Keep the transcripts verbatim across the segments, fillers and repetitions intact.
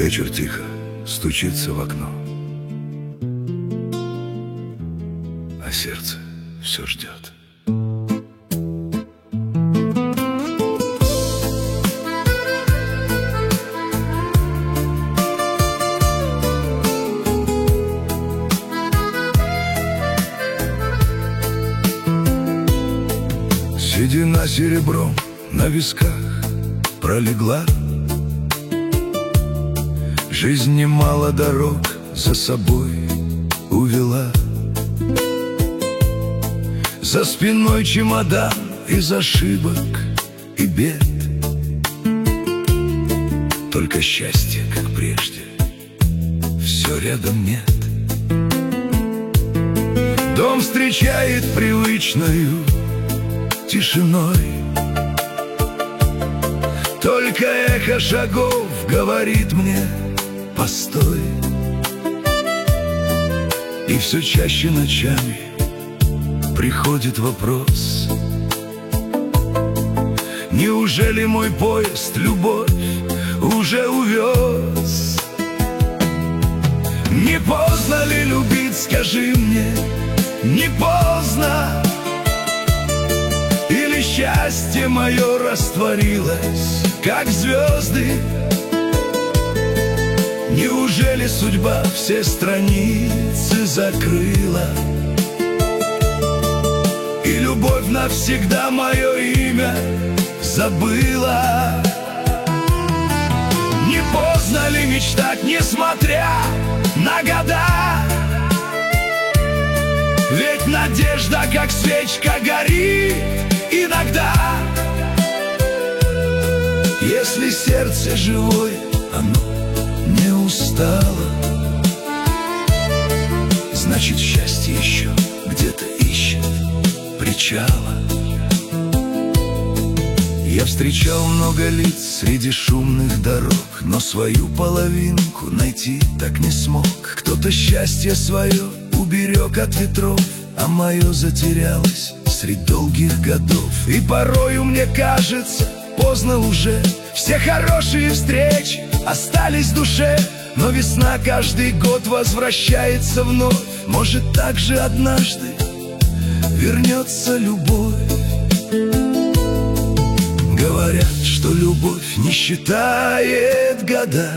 Вечер тихо стучится в окно, а сердце все ждет. Седина серебром на висках пролегла, жизнь немало дорог за собой увела. За спиной чемодан из ошибок и бед, только счастья, как прежде, все рядом нет. Дом встречает привычною тишиной, только эхо шагов говорит мне: постой. И все чаще ночами приходит вопрос: неужели мой поезд любовь уже увез? Не поздно ли любить, скажи мне, не поздно? Или счастье мое растворилось, как звезды? Неужели судьба все страницы закрыла, и любовь навсегда мое имя забыла? Не поздно ли мечтать, несмотря на года? Ведь надежда, как свечка, горит иногда. Если сердце живое, оно не устало, значит, счастье еще где-то ищет причала. Я встречал много лиц среди шумных дорог, но свою половинку найти так не смог. Кто-то счастье свое уберег от ветров, а мое затерялось средь долгих годов. И порою мне кажется, поздно уже, все хорошие встречи остались в душе. Но весна каждый год возвращается вновь, может, так же однажды вернется любовь. Говорят, что любовь не считает года,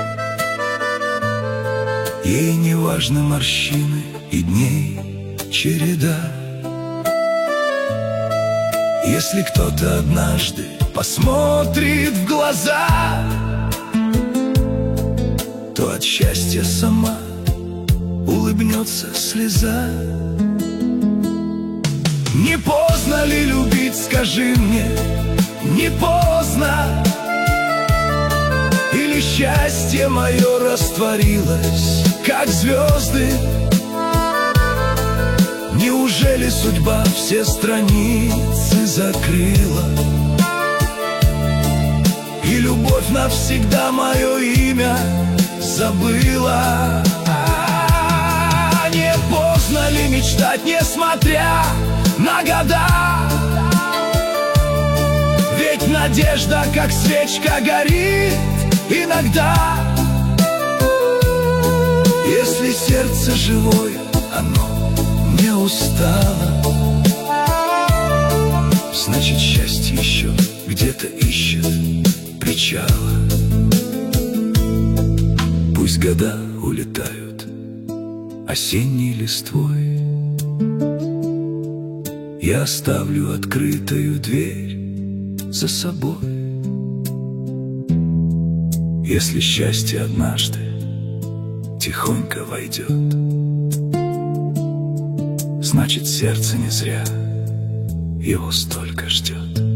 ей не важны морщины и дней череда. Если кто-то однажды посмотрит в глаза, то от счастья сама улыбнется слеза. Не поздно ли любить, скажи мне, не поздно? Или счастье мое растворилось, как звезды? Неужели судьба все страницы закрыла, и любовь навсегда мое имя забыла? А, не поздно ли мечтать, несмотря на года? Ведь надежда, как свечка, горит иногда. Если сердце живое, оно не устало, значит, счастье еще где-то ищет причала. Пусть года улетают осенней листвой, я оставлю открытую дверь за собой. Если счастье однажды тихонько войдет, значит, сердце не зря его столько ждет.